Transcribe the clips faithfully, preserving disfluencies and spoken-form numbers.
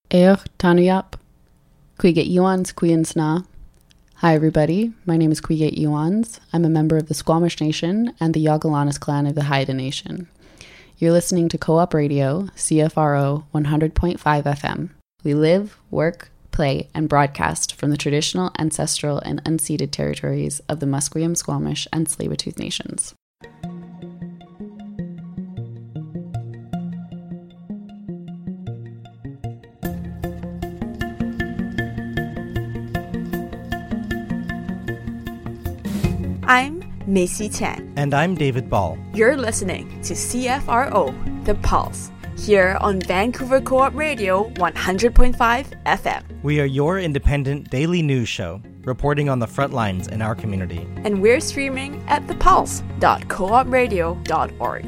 Eoch Tanuyap, Quiget Iwans Quinsna. Hi everybody, my name is Quiget Iwans. I'm a member of the Squamish Nation and the Yagalanas clan of the Haida Nation. You're listening to Co-op Radio, C F R O one hundred point five F M. We live, work, play, and broadcast from the traditional, ancestral, and unceded territories of the Musqueam, Squamish, and Tsleil-Waututh nations. I'm Macy Chan. And I'm David Ball. You're listening to C F R O, The Pulse, here on Vancouver Co-op Radio one hundred point five F M. We are your independent daily news show, reporting on the front lines in our community. And we're streaming at the pulse dot co op radio dot org.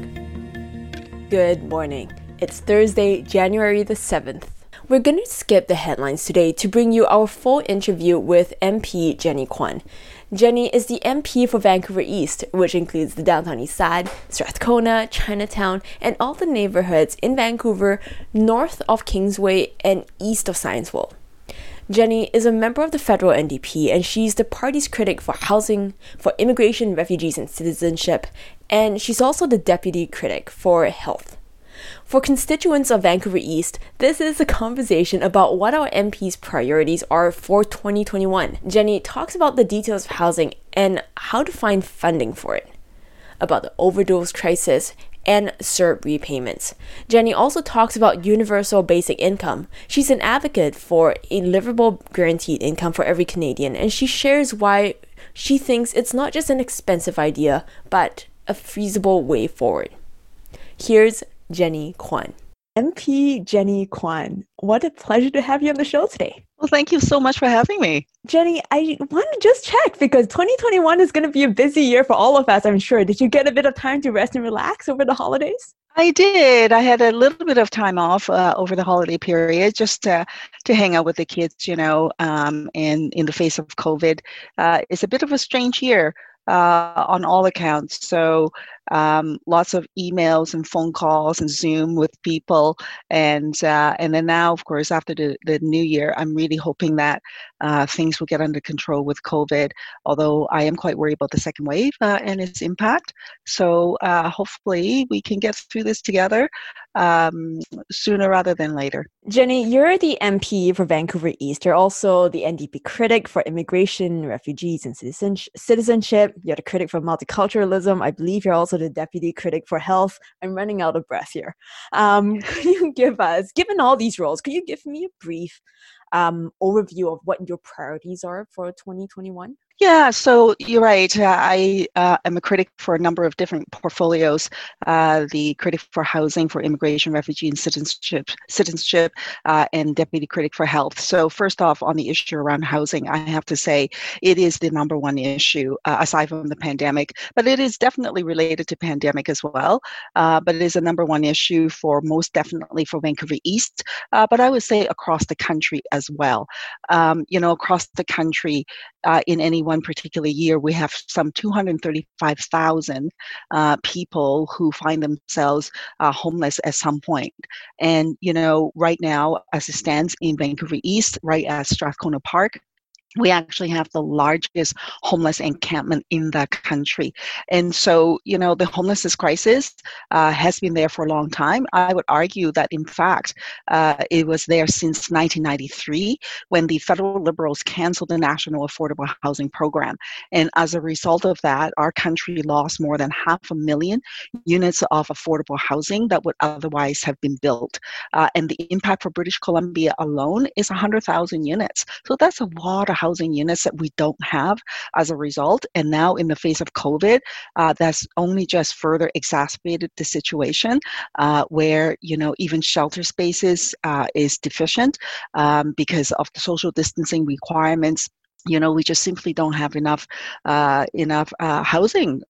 Good morning. It's Thursday, January the seventh. We're going to skip the headlines today to bring you our full interview with M P Jenny Kwan. Jenny is the M P for Vancouver East, which includes the downtown east side, Strathcona, Chinatown, and all the neighborhoods in Vancouver north of Kingsway and east of Scienceworld. Jenny is a member of the federal N D P, and she's the party's critic for housing, for immigration, refugees, and citizenship, and she's also the deputy critic for health. For constituents of Vancouver East, this is a conversation about what our M P's priorities are for twenty twenty-one. Jenny talks about the details of housing and how to find funding for it, about the overdose crisis, and C E R B repayments. Jenny also talks about universal basic income. She's an advocate for a livable guaranteed income for every Canadian, and she shares why she thinks it's not just an expensive idea, but a feasible way forward. Here's Jenny Kwan. M P Jenny Kwan, what a pleasure to have you on the show today. Well, thank you so much for having me. Jenny, I want to just check because twenty twenty-one is going to be a busy year for all of us, I'm sure. Did you get a bit of time to rest and relax over the holidays? I did. I had a little bit of time off uh, over the holiday period just uh, to hang out with the kids, you know, um, and in the face of COVID. Uh, it's a bit of a strange year uh, on all accounts. So um, lots of emails and phone calls and Zoom with people. And uh, and then now, of course, after the, the new year, I'm really hoping that uh, things will get under control with COVID, although I am quite worried about the second wave uh, and its impact. So uh, hopefully we can get through this together um, sooner rather than later. Jenny, you're the M P for Vancouver East. You're also the N D P critic for immigration, refugees, and citizenship. You're the critic for multiculturalism. I believe you're also the deputy critic for health. I'm running out of breath here. Um, could you give us, given all these roles, could you give me a brief um, overview of what your priorities are for twenty twenty-one? Yeah, so you're right. Uh, I uh, am a critic for a number of different portfolios. Uh, the critic for housing, for immigration, refugee, and citizenship, citizenship, uh, and deputy critic for health. So first off, on the issue around housing, I have to say it is the number one issue uh, aside from the pandemic, but it is definitely related to pandemic as well. Uh, but it is a number one issue for most definitely for Vancouver East, uh, but I would say across the country as well. Um, you know, across the country, uh, in any one particular year, we have some two hundred thirty-five thousand uh, people who find themselves uh, homeless at some point. And, you know, right now, as it stands in Vancouver East, right at Strathcona Park, we actually have the largest homeless encampment in the country. And so, you know, the homelessness crisis uh, has been there for a long time. I would argue that, in fact, uh, it was there since nineteen ninety-three when the federal Liberals canceled the National Affordable Housing Program. And as a result of that, our country lost more than half a million units of affordable housing that would otherwise have been built. Uh, and the impact for British Columbia alone is one hundred thousand units. So that's a lot of housing units that we don't have as a result. And now in the face of COVID, uh, that's only just further exacerbated the situation uh, where, you know, even shelter spaces uh, is deficient um, because of the social distancing requirements. You know, we just simply don't have enough uh, enough uh, housing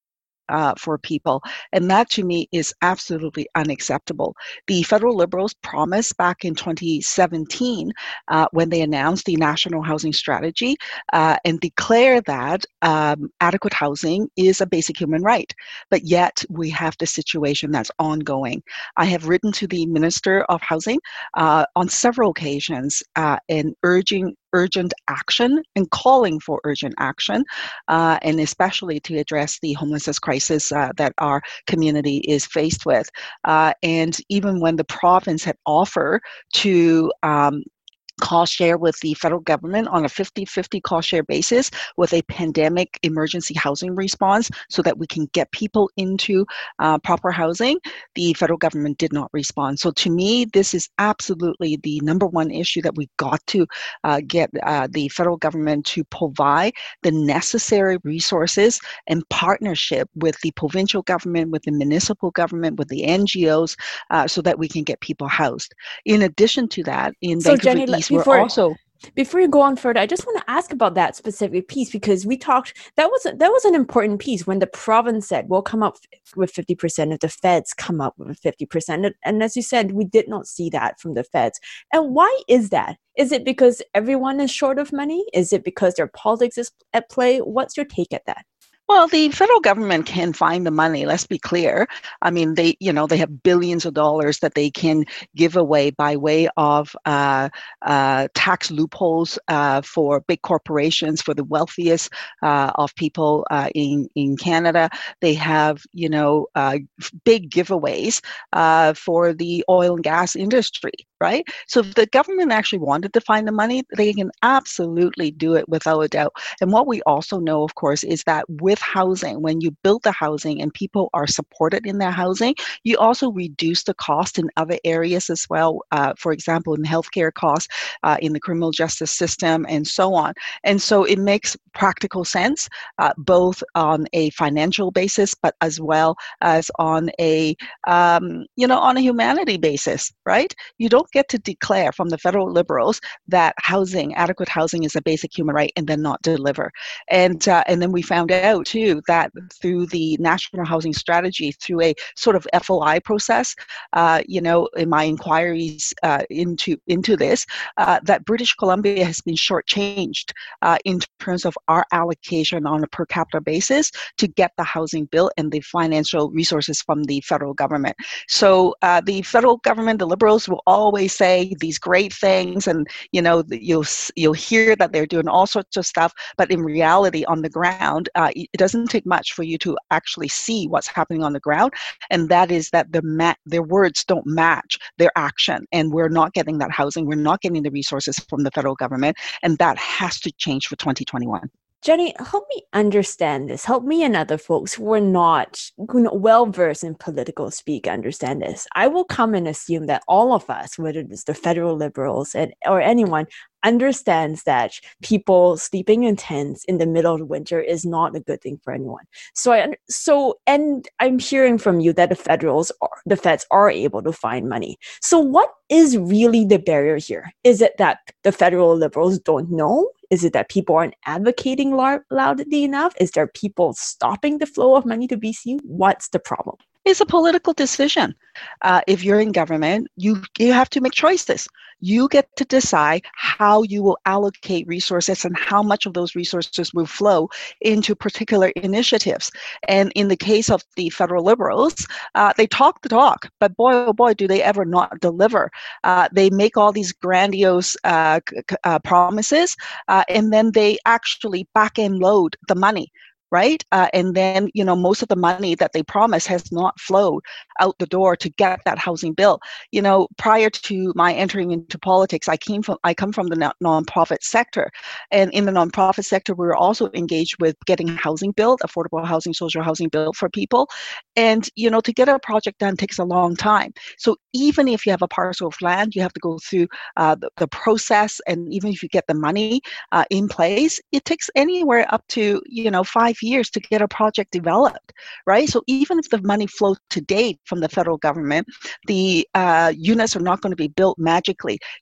uh, for people. And that to me is absolutely unacceptable. The federal Liberals promised back in twenty seventeen uh, when they announced the National Housing Strategy uh, and declared that um, adequate housing is a basic human right. But yet we have the situation that's ongoing. I have written to the Minister of Housing uh, on several occasions uh, and urging urgent action and calling for urgent action, uh, and especially to address the homelessness crisis uh, that our community is faced with. Uh, and even when the province had offered to um, cost share with the federal government on a fifty-fifty cost share basis with a pandemic emergency housing response so that we can get people into uh, proper housing, the federal government did not respond. So to me, this is absolutely the number one issue that we got to uh, get uh, the federal government to provide the necessary resources and partnership with the provincial government, with the municipal government, with the N G Os, uh, so that we can get people housed. In addition to that, in so Vancouver Jenny, East, before, we're also before you go on further, I just want to ask about that specific piece, because we talked, that was a, that was an important piece when the province said we'll come up with fifty percent if the feds come up with fifty percent. And, and as you said, we did not see that from the feds. And why is that? Is it because everyone is short of money? Is it because their politics is at play? What's your take at that? Well, the federal government can find the money, let's be clear. I mean, they, you know, they have billions of dollars that they can give away by way of uh, uh, tax loopholes uh, for big corporations, for the wealthiest uh, of people uh, in, in Canada. They have, you know, uh, big giveaways uh, for the oil and gas industry, right? So if the government actually wanted to find the money, they can absolutely do it without a doubt. And what we also know, of course, is that with housing, when you build the housing and people are supported in their housing, you also reduce the cost in other areas as well. Uh, for example, in healthcare costs, uh, in the criminal justice system, and so on. And so it makes practical sense, uh, both on a financial basis, but as well as on a, um, you know, on a humanity basis, right? You don't get to declare from the federal Liberals that housing, adequate housing, is a basic human right and then not deliver. And uh, and then we found out too that through the National Housing Strategy, through a sort of F O I process, uh, you know, in my inquiries uh, into into this, uh, that British Columbia has been shortchanged uh, in terms of our allocation on a per capita basis to get the housing bill and the financial resources from the federal government. So uh, the federal government, the Liberals, will always say these great things, and you know, you'll you'll hear that they're doing all sorts of stuff, but in reality, on the ground, uh, it doesn't take much for you to actually see what's happening on the ground, and that is that the ma- their words don't match their action, and we're not getting that housing, we're not getting the resources from the federal government, and that has to change for twenty twenty-one. Jenny, help me understand this. Help me and other folks who are not well-versed in political speak understand this. I will come and assume that all of us, whether it's the federal Liberals and, or anyone, understands that people sleeping in tents in the middle of winter is not a good thing for anyone. So, I so, and I'm hearing from you that the federals, are, the feds are able to find money. So, what is really the barrier here? Is it that the federal Liberals don't know? Is it that people aren't advocating loudly enough? Is there people stopping the flow of money to B C? What's the problem? It's a political decision. Uh, if you're in government, you you have to make choices. You get to decide how you will allocate resources and how much of those resources will flow into particular initiatives. And in the case of the federal Liberals, uh, they talk the talk, but boy, oh boy, do they ever not deliver. Uh, they make all these grandiose uh, uh, promises, uh, and then they actually back end load the money. Right? Uh, and then, you know, most of the money that they promise has not flowed out the door to get that housing bill. You know, prior to my entering into politics, I came from, I come from the non- nonprofit sector. And in the nonprofit sector, we were also engaged with getting housing built, affordable housing, social housing built for people. And, you know, to get a project done takes a long time. So even if you have a parcel of land, you have to go through uh, the, the process. And even if you get the money uh, in place, it takes anywhere up to, you know, five years to get a project developed, right? So even if the money flows to date from the federal government, the uh, units are not going to be built magically. So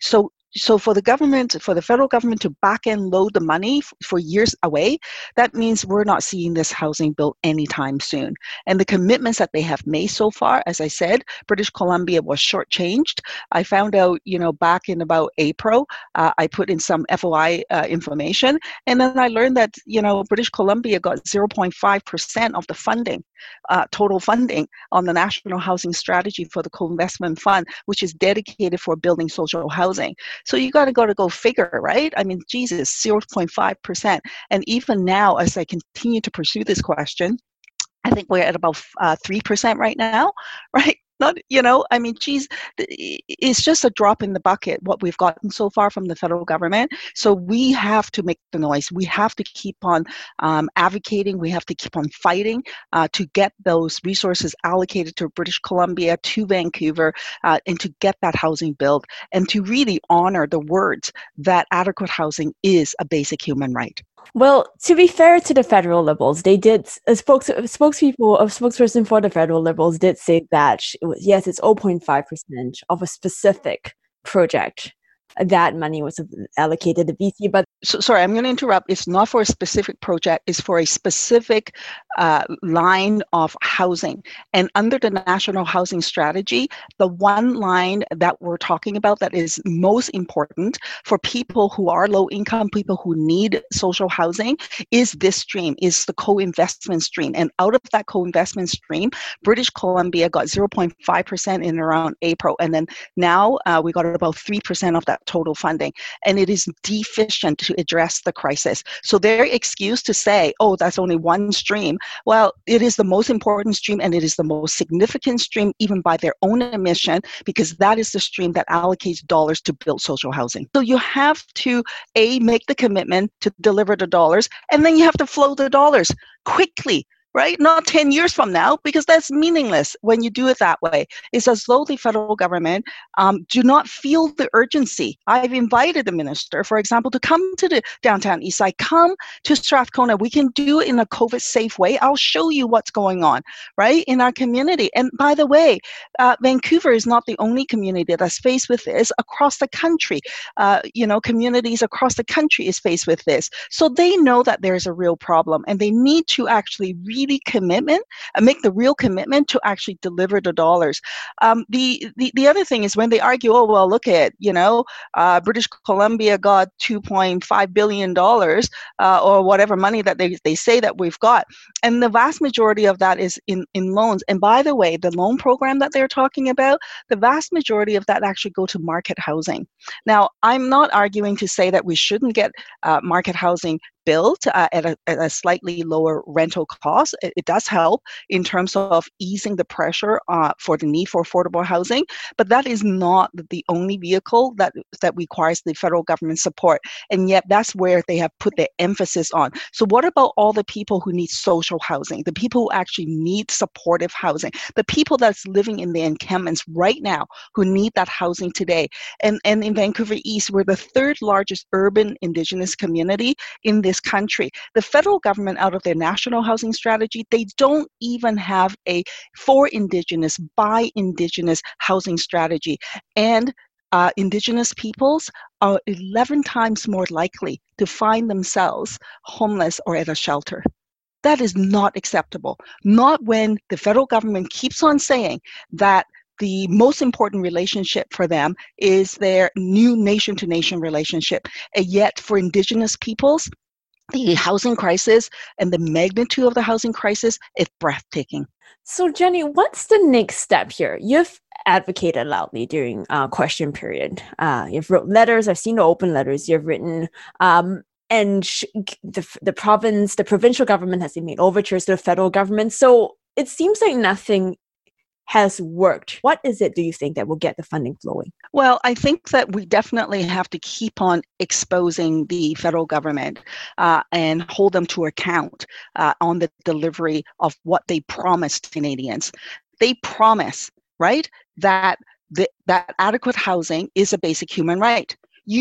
so for the government, for the federal government to back end load the money f- for years away, that means we're not seeing this housing built anytime soon. And the commitments that they have made so far, as I said, British Columbia was shortchanged. I found out, you know, back in about April, uh, I put in some F O I uh, information, and then I learned that, you know, British Columbia got zero point five percent of the funding, uh, total funding on the National Housing Strategy for the Co-Investment Fund, which is dedicated for building social housing. So you got to go to go figure, right? I mean, Jesus, zero point five percent. And even now, as I continue to pursue this question, I think we're at about uh, three percent right now, right? Not, you know, I mean, geez, it's just a drop in the bucket, what we've gotten so far from the federal government. So we have to make the noise. We have to keep on um, advocating. We have to keep on fighting uh, to get those resources allocated to British Columbia, to Vancouver, uh, and to get that housing built, and to really honor the words that adequate housing is a basic human right. Well, to be fair to the federal Liberals, they did, a spokes, spokespeople, a spokesperson for the federal Liberals did say that, it was, yes, it's zero point five percent of a specific project. That money was allocated to B C, but So, sorry, I'm going to interrupt. It's not for a specific project. It's for a specific uh, line of housing. And under the National Housing Strategy, the one line that we're talking about that is most important for people who are low income, people who need social housing, is this stream, is the co-investment stream. And out of that co-investment stream, British Columbia got zero point five percent in around April. And then now uh, we got about three percent of that total funding. And it is deficient to address the crisis. So their excuse to say, oh, that's only one stream, well, it is the most important stream, and it is the most significant stream even by their own admission, because that is the stream that allocates dollars to build social housing. So you have to, A, make the commitment to deliver the dollars, and then you have to flow the dollars quickly, right? Not ten years from now, because that's meaningless when you do it that way. It's as though the federal government um, do not feel the urgency. I've invited the minister, for example, to come to the downtown east side, come to Strathcona. We can do it in a COVID safe way. I'll show you what's going on, right, in our community. And by the way, uh, Vancouver is not the only community that's faced with this. Across the country, uh, you know, communities across the country is faced with this. So they know that there's a real problem, and they need to actually really commitment, uh, make the real commitment to actually deliver the dollars. Um, the, the the other thing is when they argue, oh, well, look at, you know, uh, British Columbia got two point five billion dollars uh, or whatever money that they, they say that we've got. And the vast majority of that is in, in loans. And by the way, the loan program that they're talking about, the vast majority of that actually go to market housing. Now, I'm not arguing to say that we shouldn't get uh, market housing built uh, at, a, at a slightly lower rental cost. It, it does help in terms of easing the pressure uh, for the need for affordable housing, but that is not the only vehicle that, that requires the federal government support. And yet that's where they have put their emphasis on. So what about all the people who need social housing, the people who actually need supportive housing, the people that's living in the encampments right now who need that housing today? And, and in Vancouver East, we're the third largest urban Indigenous community in this country. The federal government, out of their National Housing Strategy, they don't even have a for Indigenous, by Indigenous housing strategy. And uh, Indigenous peoples are eleven times more likely to find themselves homeless or at a shelter. That is not acceptable. Not when the federal government keeps on saying that the most important relationship for them is their new nation-to-nation relationship. And yet for Indigenous peoples, the housing crisis and the magnitude of the housing crisis is breathtaking. So Jenny, what's the next step here? You've advocated loudly during uh, question period. Uh, you've wrote letters. I've seen the open letters you've written. Um, and sh- the, the province, the provincial government has made overtures to the federal government. So it seems like nothing has worked. What is it, do you think, that will get the funding flowing? Well, I think that we definitely have to keep on exposing the federal government uh, and hold them to account uh, on the delivery of what they promised Canadians. They promise, right, that the, that adequate housing is a basic human right. You don't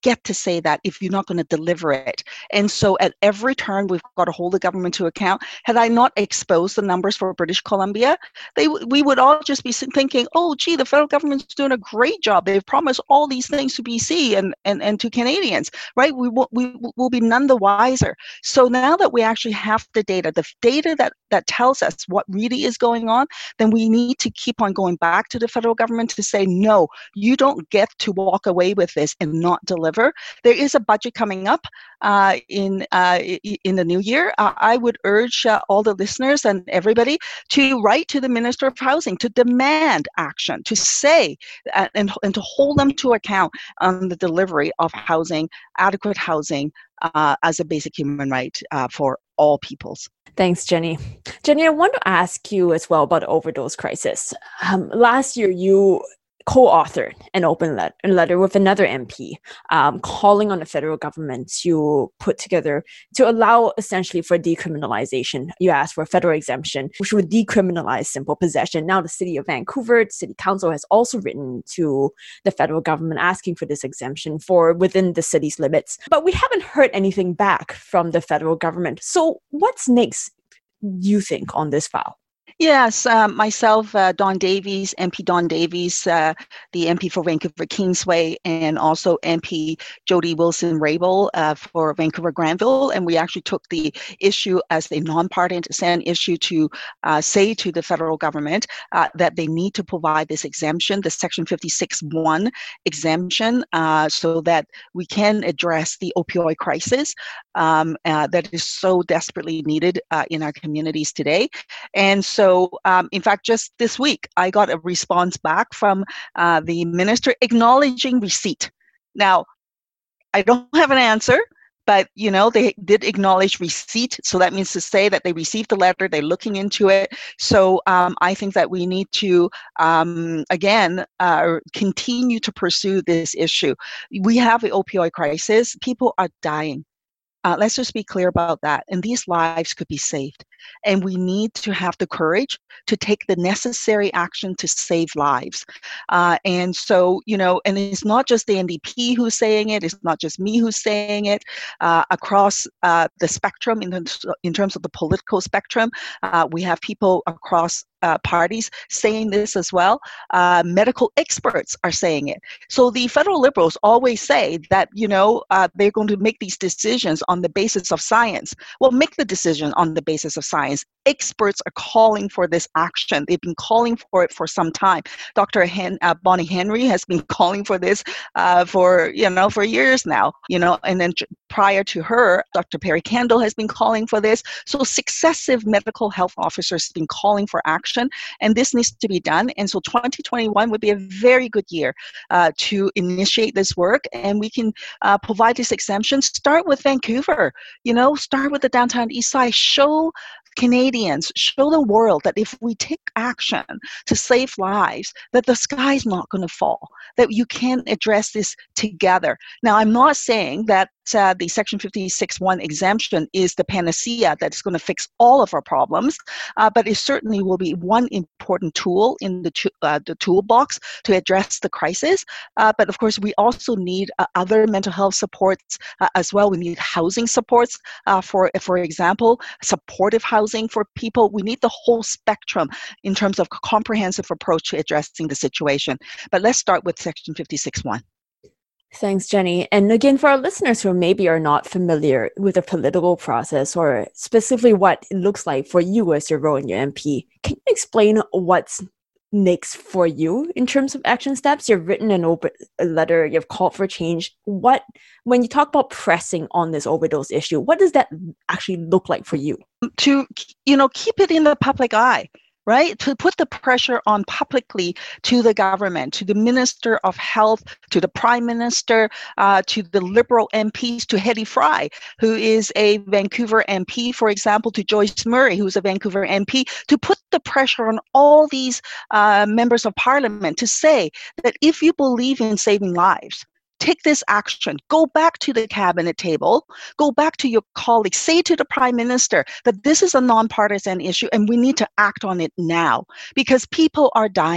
get to say that if you're not going to deliver it. And so at every turn, we've got to hold the government to account. Had I not exposed the numbers for British Columbia, they we would all just be thinking, oh, gee, the federal government's doing a great job. They've promised all these things to B C and, and, and to Canadians, right? We will, we will be none the wiser. So now that we actually have the data, the data that, that tells us what really is going on, then we need to keep on going back to the federal government to say, no, you don't get to walk away with this and not deliver. There is a budget coming up uh, in uh, in the new year. Uh, I would urge uh, all the listeners and everybody to write to the Minister of Housing to demand action, to say uh, and, and to hold them to account on the delivery of housing, adequate housing, uh, as a basic human right uh, for all peoples. Thanks, Jenny. Jenny, I want to ask you as well about the overdose crisis. Um, last year, you co-authored an open let- letter with another M P um, calling on the federal government to put together, to allow essentially for decriminalization. You asked for a federal exemption, which would decriminalize simple possession. Now the City of Vancouver, the City Council has also written to the federal government asking for this exemption for within the city's limits. But we haven't heard anything back from the federal government. So what's next, you think, on this file? Yes, um, myself, uh, Don Davies, M P Don Davies, uh, the M P for Vancouver Kingsway, and also M P Jody Wilson-Raybould uh, for Vancouver Granville. And we actually took the issue as a non-partisan issue to uh, say to the federal government uh, that they need to provide this exemption, the Section fifty-six one exemption, uh, so that we can address the opioid crisis um, uh, that is so desperately needed uh, in our communities today. And so So, um, in fact, just this week, I got a response back from uh, the minister acknowledging receipt. Now, I don't have an answer, but, you know, they did acknowledge receipt. So that means to say that they received the letter, they're looking into it. So um, I think that we need to, um, again, uh, continue to pursue this issue. We have an opioid crisis. People are dying. Uh, let's just be clear about that. And these lives could be saved. And we need to have the courage to take the necessary action to save lives. Uh, and so, you know, and it's not just the N D P who's saying it, it's not just me who's saying it. Uh, across uh, the spectrum, in, the, in terms of the political spectrum, uh, we have people across Uh, parties saying this as well. Uh, medical experts are saying it. So the federal Liberals always say that, you know, uh, they're going to make these decisions on the basis of science. Well, make the decision on the basis of science. Experts are calling for this action. They've been calling for it for some time. Doctor Hen- uh, Bonnie Henry has been calling for this uh, for, you know, for years now, you know, and then prior to her, Doctor Perry Kendall has been calling for this. So successive medical health officers have been calling for action. And this needs to be done. And so twenty twenty-one would be a very good year uh, to initiate this work. And we can uh, provide this exemption. Start with Vancouver, you know, start with the downtown east side. Show Canadians, show the world that if we take action to save lives, that the sky's not going to fall, that you can address this together. Now, I'm not saying that uh, the Section fifty-six one exemption is the panacea that's going to fix all of our problems, uh, but it certainly will be one important tool in the, to- uh, the toolbox to address the crisis. Uh, but of course, we also need uh, other mental health supports uh, as well. We need housing supports, uh, for, for example, supportive housing for people. We need the whole spectrum in terms of comprehensive approach to addressing the situation. But let's start with Section fifty-six one. Thanks, Jenny. And again, for our listeners who maybe are not familiar with the political process or specifically what it looks like for you as your role in your M P, can you explain what's next for you in terms of action steps? You've written an open a letter, you've called for change. What, when you talk about pressing on this overdose issue, what does that actually look like for you? To, you know, keep it in the public eye. Right? To put the pressure on publicly to the government, to the Minister of Health, to the Prime Minister, uh, to the Liberal M Ps, to Hedy Fry, who is a Vancouver M P, for example, to Joyce Murray, who's a Vancouver M P, to put the pressure on all these uh, members of parliament to say that if you believe in saving lives, take this action. Go back to the cabinet table. Go back to your colleagues. Say to the Prime Minister that this is a nonpartisan issue and we need to act on it now because people are dying.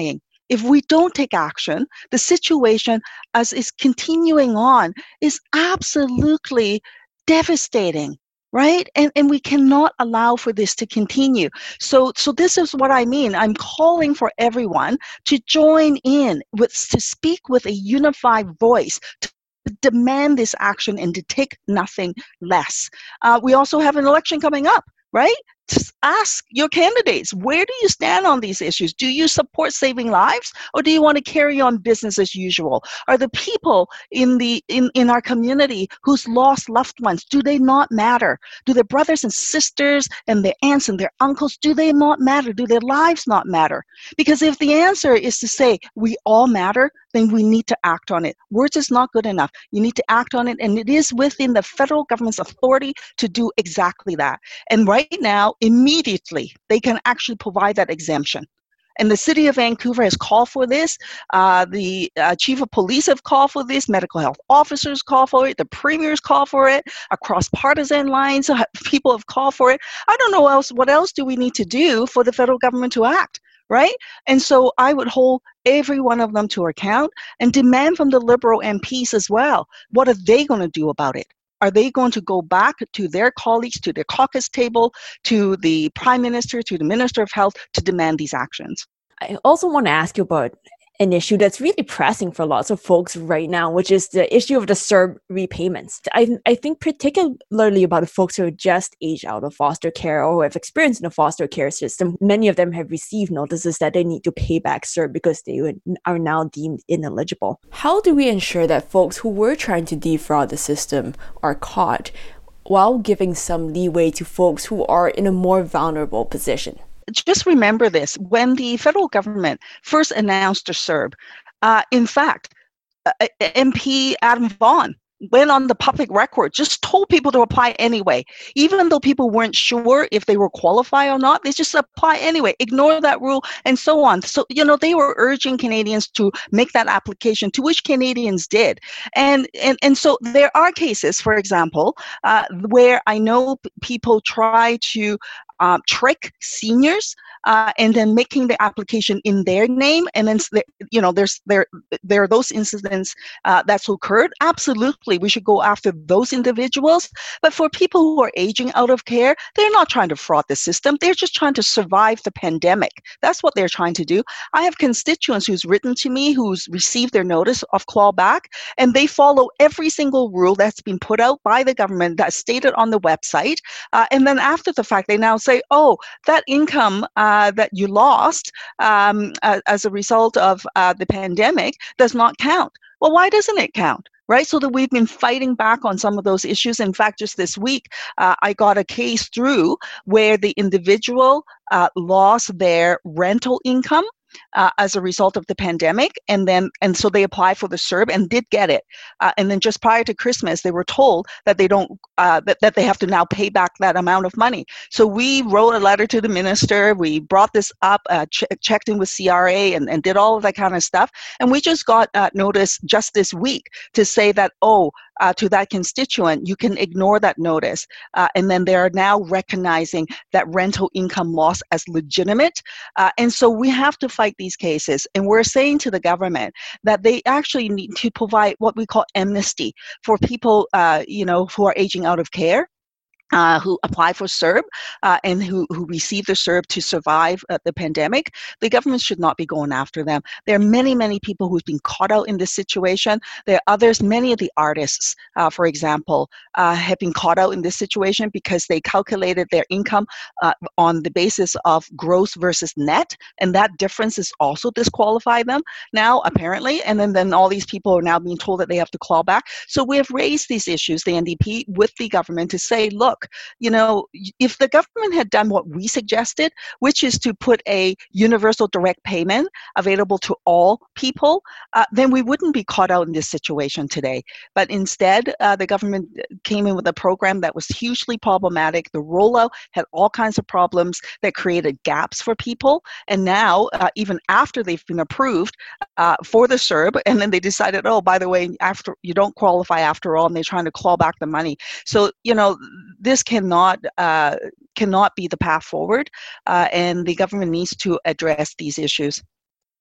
if we don't take action, the situation as is continuing on is absolutely devastating, right? And and we cannot allow for this to continue. So so this is what I mean. I'm calling for everyone to join in with to speak with a unified voice, to demand this action and to take nothing less. Uh, we also have an election coming up, right? Just ask your candidates, where do you stand on these issues? Do you support saving lives, or do you want to carry on business as usual? Are the people in the in, in our community who's lost loved ones, do they not matter? Do their brothers and sisters and their aunts and their uncles, do they not matter? Do their lives not matter? Because if the answer is to say we all matter, then we need to act on it. Words is not good enough. You need to act on it, and it is within the federal government's authority to do exactly that. And right now, immediately, they can actually provide that exemption. And the city of Vancouver has called for this. Uh, the uh, chief of police have called for this. Medical health officers call for it. The premiers call for it. Across partisan lines, people have called for it. I don't know else. What else do we need to do for the federal government to act? Right? And so I would hold every one of them to account and demand from the Liberal M Ps as well. What are they going to do about it? Are they going to go back to their colleagues, to their caucus table, to the Prime Minister, to the Minister of Health to demand these actions? I also want to ask you about an issue that's really pressing for lots of folks right now, which is the issue of the C E R B repayments. I, I think particularly about the folks who are just aged out of foster care or who have experience in the foster care system. Many of them have received notices that they need to pay back C E R B because they would, are now deemed ineligible. How do we ensure that folks who were trying to defraud the system are caught while giving some leeway to folks who are in a more vulnerable position? Just remember this, when the federal government first announced the C E R B, uh, in fact, uh, M P Adam Vaughan went on the public record, just told people to apply anyway. Even though people weren't sure if they were qualified or not, they just apply anyway, ignore that rule, and so on. So, you know, they were urging Canadians to make that application, to which Canadians did. And and, and so there are cases, for example, uh, where I know p- people try to Uh, trick seniors uh, and then making the application in their name, and then you know there's there there are those incidents uh, that's occurred. Absolutely, we should go after those individuals. But for people who are aging out of care, they're not trying to fraud the system. They're just trying to survive the pandemic. That's what they're trying to do. I have constituents who's written to me, who's received their notice of clawback, and they follow every single rule that's been put out by the government that's stated on the website. Uh, and then after the fact, they now say, oh, that income uh, that you lost um, uh, as a result of uh, the pandemic does not count. Well, why doesn't it count? Right? So that we've been fighting back on some of those issues. In fact, just this week, uh, I got a case through where the individual uh, lost their rental income Uh, as a result of the pandemic, and then and so they applied for the C E R B and did get it. Uh, and then just prior to Christmas, they were told that they don't uh, that, that they have to now pay back that amount of money. So we wrote a letter to the minister. We brought this up, uh, ch- checked in with C R A, and, and did all of that kind of stuff. And we just got uh, notice just this week to say that, oh, uh, to that constituent, you can ignore that notice. Uh, and then they are now recognizing that rental income loss as legitimate. Uh, and so we have to fight these cases. And we're saying to the government that they actually need to provide what we call amnesty for people, uh, you know, who are aging out of care. Uh, who apply for C E R B uh, and who, who receive the C E R B to survive uh, the pandemic. The government should not be going after them. There are many, many people who've been caught out in this situation. There are others, many of the artists, uh, for example, uh, have been caught out in this situation because they calculated their income uh, on the basis of gross versus net, and that difference is also disqualified them now, apparently. And then, then all these people are now being told that they have to claw back. So we have raised these issues, the N D P, with the government to say, look, you know, if the government had done what we suggested, which is to put a universal direct payment available to all people, uh, then we wouldn't be caught out in this situation today. But instead, uh, the government came in with a program that was hugely problematic. The rollout had all kinds of problems that created gaps for people. And now, uh, even after they've been approved uh, for the C E R B, and then they decided, oh, by the way, after you don't qualify after all, and they're trying to claw back the money. So, you know, this cannot uh, cannot be the path forward, uh, and the government needs to address these issues.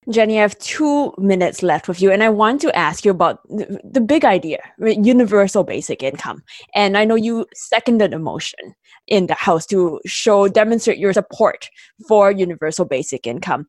Jenny, I have two minutes left with you, and I want to ask you about the, the big idea, right? Universal basic income. And I know you seconded a motion in the House to show, demonstrate your support for universal basic income.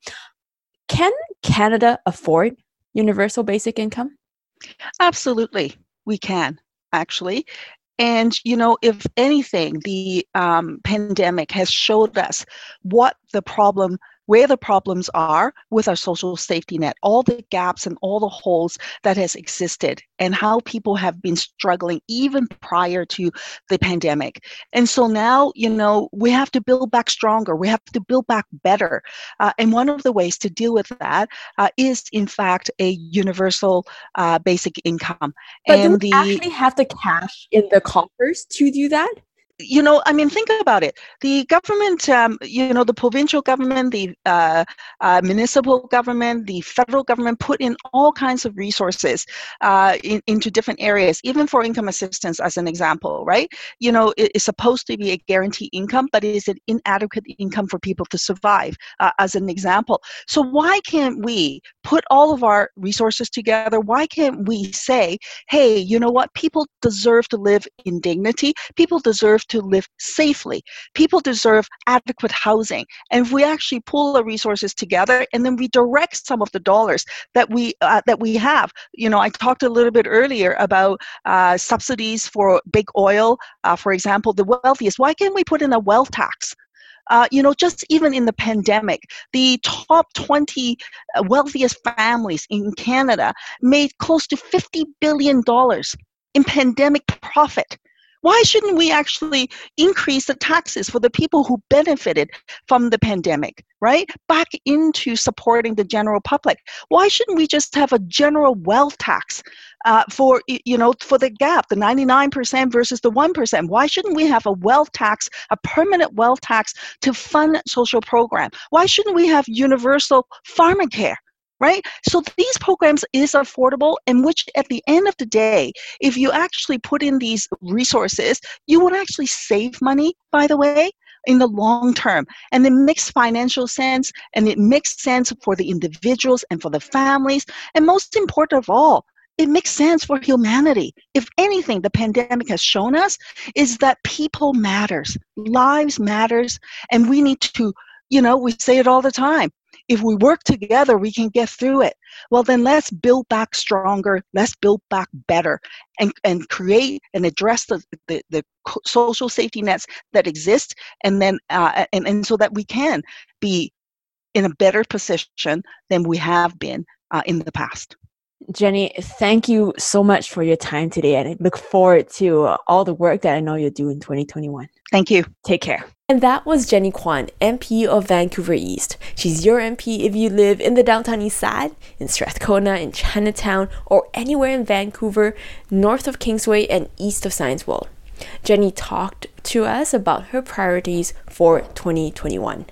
Can Canada afford universal basic income? Absolutely, we can, actually. And, you know, if anything, the um, pandemic has showed us what the problem where the problems are with our social safety net, all the gaps and all the holes that has existed, and how people have been struggling even prior to the pandemic. And so now, you know, we have to build back stronger. We have to build back better. Uh, and one of the ways to deal with that uh, is, in fact, a universal uh, basic income. But and do we the, actually have the cash in the coffers to do that? You know, I mean, think about it. The government, um, you know, the provincial government, the uh, uh, municipal government, the federal government put in all kinds of resources uh, in, into different areas, even for income assistance, as an example, right? You know, it, it's supposed to be a guaranteed income, but it is an inadequate income for people to survive, uh, as an example. So why can't we put all of our resources together? Why can't we say, hey, you know what? People deserve to live in dignity. People deserve to live safely. People deserve adequate housing. And if we actually pull the resources together and then we direct some of the dollars that we uh, that we have, you know, I talked a little bit earlier about uh, subsidies for big oil, uh, for example, the wealthiest. Why can't we put in a wealth tax? Uh, you know, just even in the pandemic, the top twenty wealthiest families in Canada made close to fifty billion dollars in pandemic profit. Why shouldn't we actually increase the taxes for the people who benefited from the pandemic, right? Back into supporting the general public. Why shouldn't we just have a general wealth tax uh, for, you know, for the gap, the ninety-nine percent versus the one percent? Why shouldn't we have a wealth tax, a permanent wealth tax to fund social program? Why shouldn't we have universal pharmacare? Right? So these programs is affordable, and which at the end of the day, if you actually put in these resources, you would actually save money, by the way, in the long term. And it makes financial sense, and it makes sense for the individuals and for the families. And most important of all, it makes sense for humanity. If anything, the pandemic has shown us is that people matters, lives matters, and we need to, you know, we say it all the time. If we work together, we can get through it. Well, then let's build back stronger. Let's build back better, and, and create and address the, the, the social safety nets that exist, and then uh, and, and so that we can be in a better position than we have been uh, in the past. Jenny, thank you so much for your time today, and I look forward to uh, all the work that I know you'll do in twenty twenty-one. Thank you. Take care. And that was Jenny Kwan, M P of Vancouver East. She's your M P if you live in the downtown east side, in Strathcona, in Chinatown, or anywhere in Vancouver, north of Kingsway and east of Science World. Jenny talked to us about her priorities for twenty twenty-one.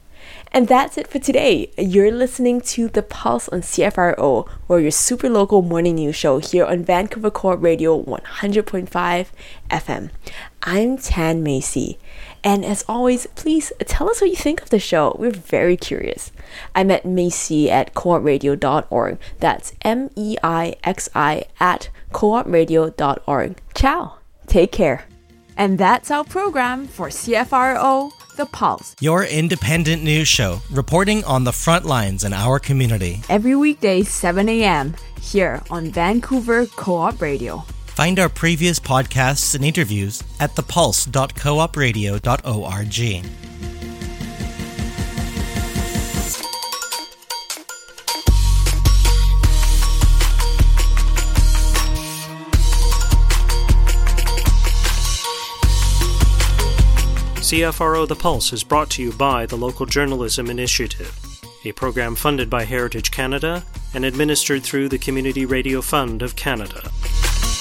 And that's it for today. You're listening to The Pulse on C F R O, or your super local morning news show here on Vancouver Co-op Radio one hundred point five F M. I'm Tan Macy. And as always, please tell us what you think of the show. We're very curious. I'm at Macy at co op radio dot org. That's M E I X I at co op radio dot org. Ciao. Take care. And that's our program for C F R O, The Pulse. Your independent news show, reporting on the front lines in our community. Every weekday, seven a.m. here on Vancouver Co-op Radio. Find our previous podcasts and interviews at the pulse dot co op radio dot org. C F R O The Pulse is brought to you by the Local Journalism Initiative, a program funded by Heritage Canada and administered through the Community Radio Fund of Canada.